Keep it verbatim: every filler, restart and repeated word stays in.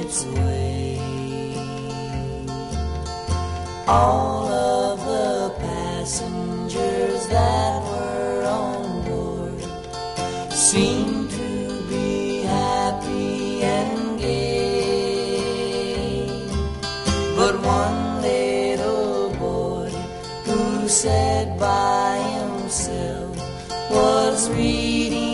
its way. All of the passengers that were on board seemed to be happy and gay, but one little boy who sat by himself was reading